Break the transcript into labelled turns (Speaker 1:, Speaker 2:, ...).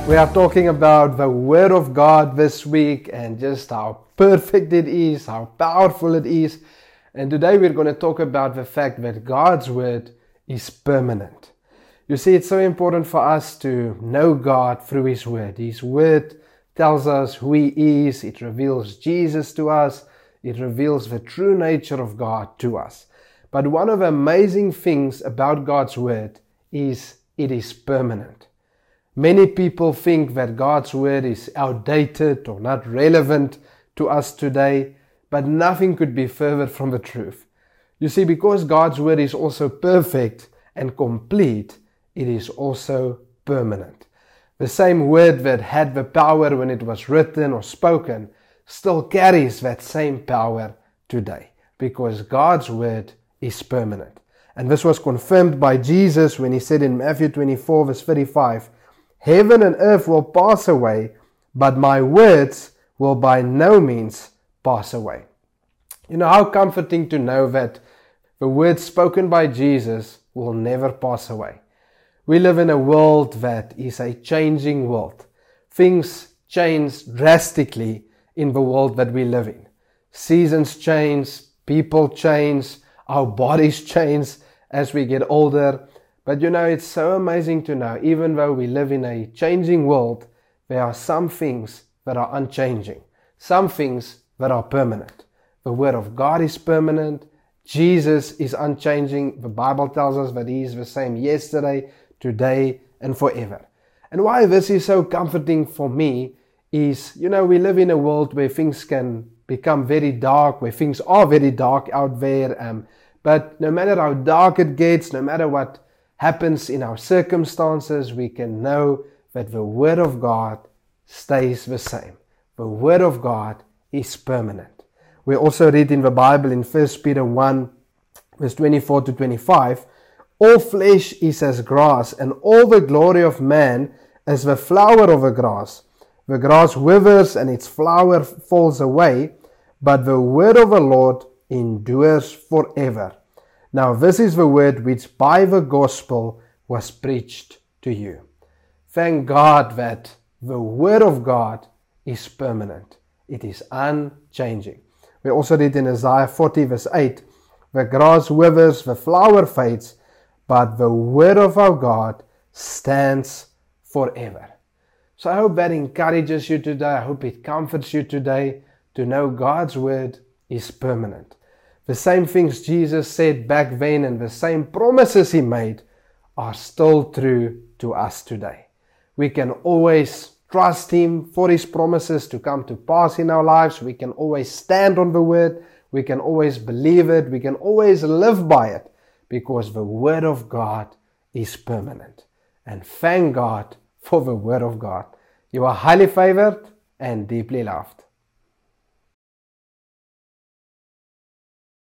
Speaker 1: We are talking about the Word of God this week and just how perfect it is, how powerful it is. And today we're going to talk about the fact that God's Word is permanent. You see, it's so important for us to know God through His Word. His Word tells us who He is. It reveals Jesus to us. It reveals the true nature of God to us. But one of the amazing things about God's Word is it is permanent. Many people think that God's Word is outdated or not relevant to us today, but nothing could be further from the truth. You see, because God's Word is also perfect and complete, it is also permanent. The same Word that had the power when it was written or spoken still carries that same power today, because God's Word is permanent. And this was confirmed by Jesus when He said in Matthew 24 verse 35, "Heaven and earth will pass away, but my words will by no means pass away." You know how comforting to know that the words spoken by Jesus will never pass away. We live in a world that is a changing world. Things change drastically in the world that we live in. Seasons change, people change, our bodies change as we get older. But you know, it's so amazing to know, even though we live in a changing world, there are some things that are unchanging, some things that are permanent. The Word of God is permanent. Jesus is unchanging. The Bible tells us that He is the same yesterday, today, and forever. And why this is so comforting for me is, you know, we live in a world where things can become very dark, where things are very dark out there. But no matter how dark it gets, no matter what happens in our circumstances, we can know that the Word of God stays the same. The Word of God is permanent. We also read in the Bible in 1 Peter 1 verse 24 to 25, "All flesh is as grass, and all the glory of man as the flower of the grass. The grass withers and its flower falls away, but the word of the Lord endures forever. Now this is the word which by the gospel was preached to you." Thank God that the Word of God is permanent. It is unchanging. We also read in Isaiah 40 verse 8, "The grass withers, the flower fades, but the word of our God stands forever." So I hope that encourages you today. I hope it comforts you today to know God's Word is permanent. The same things Jesus said back then and the same promises He made are still true to us today. We can always trust Him for His promises to come to pass in our lives. We can always stand on the Word. We can always believe it. We can always live by it because the Word of God is permanent. And thank God for the Word of God. You are highly favored and deeply loved.